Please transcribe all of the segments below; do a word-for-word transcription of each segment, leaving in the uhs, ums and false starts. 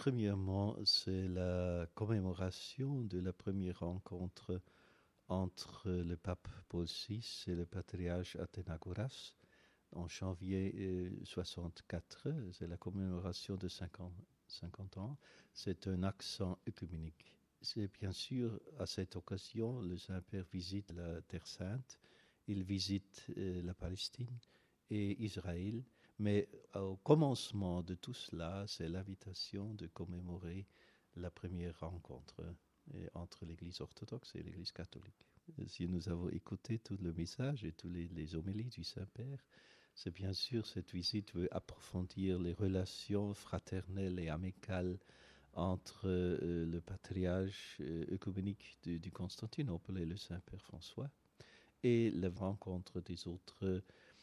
premièrement, c'est la commémoration de la première rencontre entre le pape Paul six et le patriarche Athénagoras en janvier euh, soixante-quatre. C'est la commémoration de cinquante, cinquante ans. C'est un accent œcuménique. C'est bien sûr, à cette occasion, le Saint-Père visite la Terre Sainte, il visite euh, la Palestine et Israël, mais au commencement de tout cela, c'est l'invitation de commémorer la première rencontre euh, entre l'Église orthodoxe et l'Église catholique. Si nous avons écouté tout le message et tous les, les homélies du Saint-Père, c'est bien sûr cette visite veut approfondir les relations fraternelles et amicales entre euh, le patriarche euh, œcuménique du, du Constantinople et le Saint-Père François, et la rencontre des autres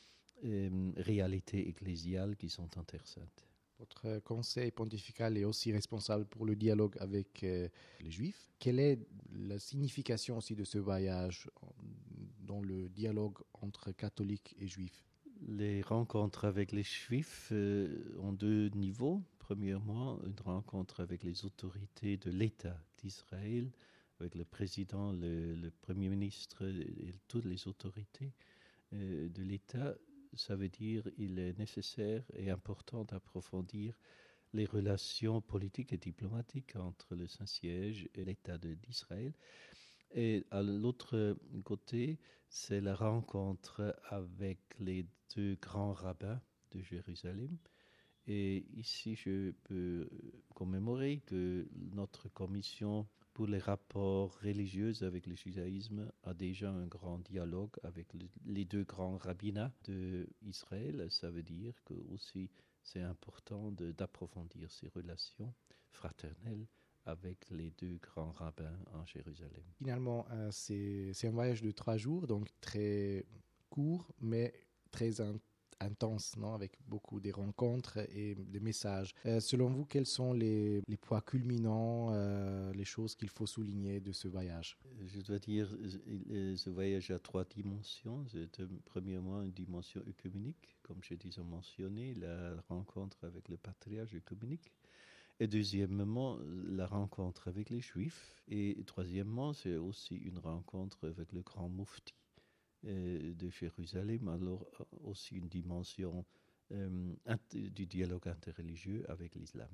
euh, réalités ecclésiales qui sont en Terre Sainte. Votre conseil pontifical est aussi responsable pour le dialogue avec euh, les Juifs. Quelle est la signification aussi de ce voyage dans le dialogue entre catholiques et Juifs? Les rencontres avec les Juifs euh, ont deux niveaux. Premièrement, une rencontre avec les autorités de l'État d'Israël, avec le président, le, le premier ministre et toutes les autorités euh, de l'État. Ça veut dire qu'il est nécessaire et important d'approfondir les relations politiques et diplomatiques entre le Saint-Siège et l'État de, d'Israël. Et à l'autre côté, c'est la rencontre avec les deux grands rabbins de Jérusalem. Et ici, je peux commémorer que notre commission pour les rapports religieux avec le judaïsme a déjà un grand dialogue avec le, les deux grands rabbinats d'Israël. Ça veut dire que aussi c'est important de, d'approfondir ces relations fraternelles avec les deux grands rabbins en Jérusalem. Finalement, euh, c'est, c'est un voyage de trois jours, donc très court, mais très in- intense, non? Avec beaucoup de rencontres et des messages. Euh, selon vous, quels sont les, les points culminants, euh, les choses qu'il faut souligner de ce voyage? Je dois dire, ce voyage a trois dimensions. C'est euh, premièrement une dimension œcuménique, comme j'ai déjà mentionné, la rencontre avec le patriarche œcuménique. Et deuxièmement, la rencontre avec les Juifs. Et troisièmement, c'est aussi une rencontre avec le grand moufti euh, de Jérusalem. Alors aussi une dimension euh, du dialogue interreligieux avec l'islam.